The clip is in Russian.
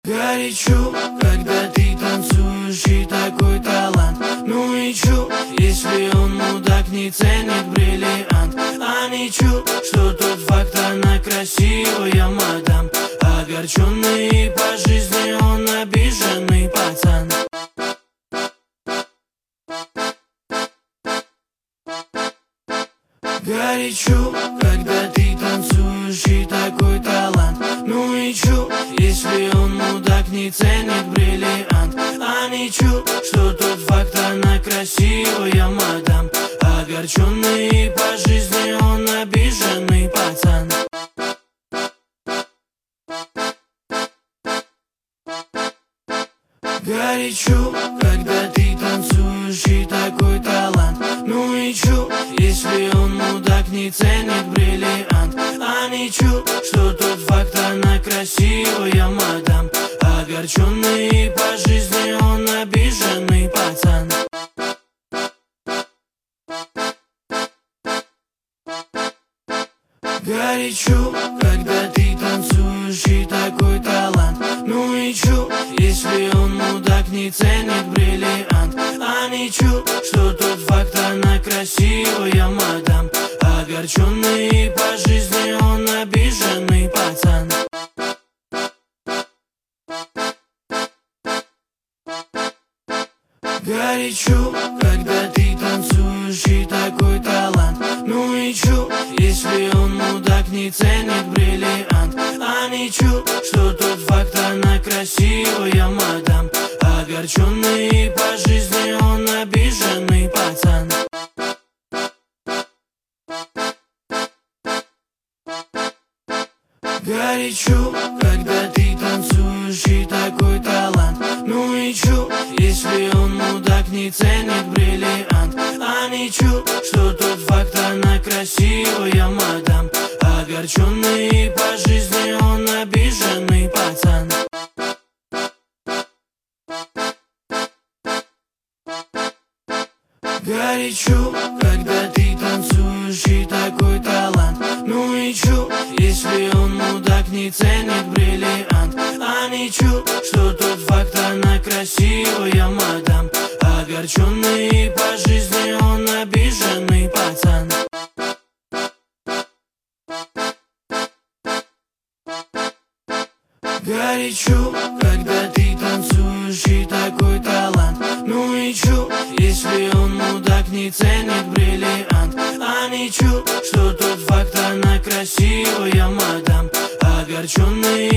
Горячо, когда ты танцуешь и такой талант. Ну и чё, если он мудак не ценит бриллиант? А ничего, что тот факт, она красивая мадам. Огорченный по жизни, он обиженный пацан. Горячо, когда ты танцуешь и такой талант. Ну и чё, если он мудак не ценит бриллиант? А ничего, что тот факт, она красивая мадам. Огорченный по жизни, он обиженный пацан. Горячо, когда ты танцуешь и такой талант. Ну и чё, если он мудак не ценит бриллиант? А ничего, что тот факт, она красивая мадам. Огорченный по жизни, он обиженный пацан. Горячо, когда ты танцуешь и такой талант. Ну и чё, если он мудак не ценит бриллиант? А ничего, что тот факт, она красивая мадам. Огорченный по жизни, он обиженный пацан. Горячо, когда ты танцуешь и такой талант. Ну и чё, если он мудак не ценит бриллиант? А ничего, что тот факт, она красивая мадам. Огорченный по жизни, он обиженный пацан. Горячо, когда ты танцуешь и такой талант. Ну и чё, если он мудак не ценит бриллиант? А ничего, что тот факт, она красивая мадам. Огорченный по жизни, он обиженный пацан. Горячо, когда ты танцуешь и такой талант. Ну и чё, если он мудак не ценит бриллиант? А ничего, что тот факт, она красивая мадам. Огорченный по жизни, он обиженный пацан. Горячо, когда ты танцуешь и такой талант. Ну и чё, если он мудак не ценит бриллиант? А ничего, что тот факт, она красивая мадам. Огорченный